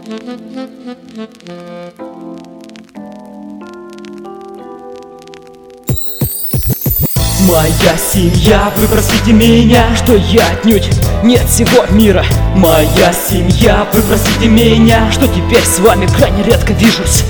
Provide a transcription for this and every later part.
Моя семья, вы простите меня, что я отнюдь не от всего мира. Моя семья, вы простите меня, что теперь с вами крайне редко вижусь.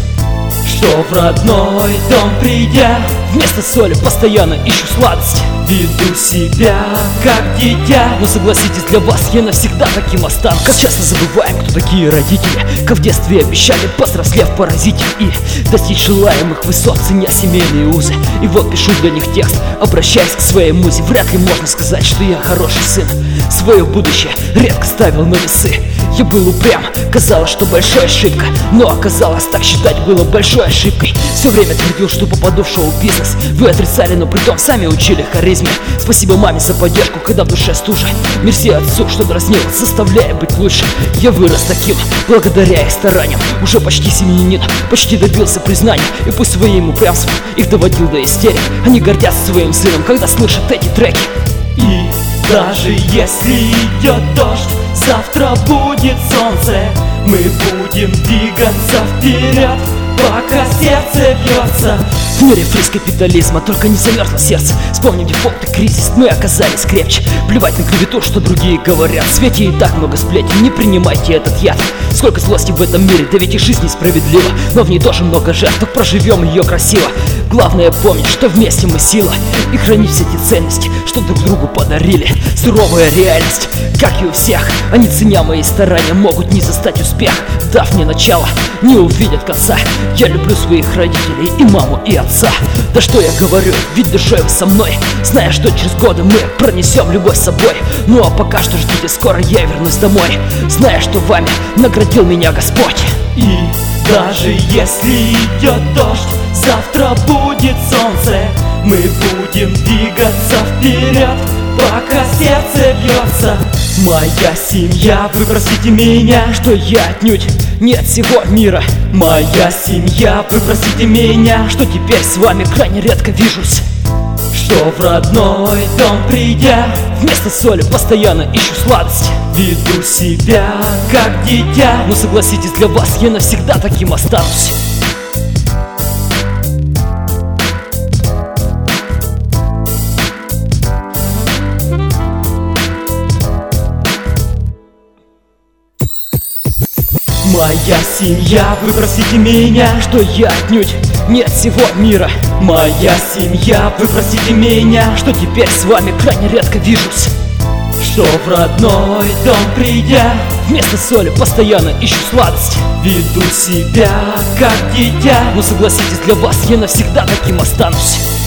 Что в родной дом придя, вместо соли постоянно ищу сладость. Веду себя как дитя, но согласитесь, для вас я навсегда таким останусь. Как часто забываем, кто такие родители, как в детстве обещали, повзрослев, поразить их и достичь желаемых высот, ценя семейные узы. И вот пишу для них текст, обращаясь к своей музе. Вряд ли можно сказать, что я хороший сын. Свое будущее редко ставил на весы. Я был упрям, казалось, что большая ошибка, но оказалось, так считать было большой ошибкой. Все время твердил, что попаду в шоу-бизнес. Вы отрицали, но притом сами учили харизме. Спасибо маме за поддержку, когда в душе стужа. Мерси отцу, что дразнил, заставляя быть лучше. Я вырос таким, благодаря их стараниям. Уже почти семьянин, почти добился признания. И пусть своим упрямством их доводил до истерик, они гордятся своим сыном, когда слышат эти треки. И даже если идет дождь, завтра будет солнце, мы будем двигаться вперед, пока сердце бьется. В мире фриз капитализма, только не замерзло сердце. Вспомним дефолт и кризис, мы оказались крепче. Плевать на клевету, что другие говорят. В свете и так много сплетен, не принимайте этот яд. Сколько злости в этом мире, да ведь и жизнь несправедлива. Но в ней тоже много жертв, так проживем ее красиво. Главное помнить, что вместе мы сила, и хранить все те ценности, что друг другу подарили. Суровая реальность, как и у всех, они, ценя мои старания, могут не застать успех. Дав мне начало, не увидят конца. Я люблю своих родителей, и маму, и отца. Да что я говорю, ведь душой вы со мной, зная, что через годы мы пронесем любовь с собой. Ну а пока что ждите, скоро я вернусь домой, зная, что вами наградил меня Господь. И даже если идет дождь, завтра будет солнце, мы будем двигаться вперед, пока сердце бьется. Моя семья, вы простите меня, что я отнюдь не от всего мира. Моя семья, вы простите меня, что теперь с вами крайне редко вижусь. Что в родной дом придя, вместо соли постоянно ищу сладость. Веду себя как дитя, но согласитесь, для вас я навсегда таким останусь. Моя семья, вы простите меня, что я отнюдь не от всего мира. Моя семья, вы простите меня, что теперь с вами крайне редко вижусь. Что в родной дом придя, вместо соли постоянно ищу сладость. Веду себя как дитя, но согласитесь, для вас я навсегда таким останусь.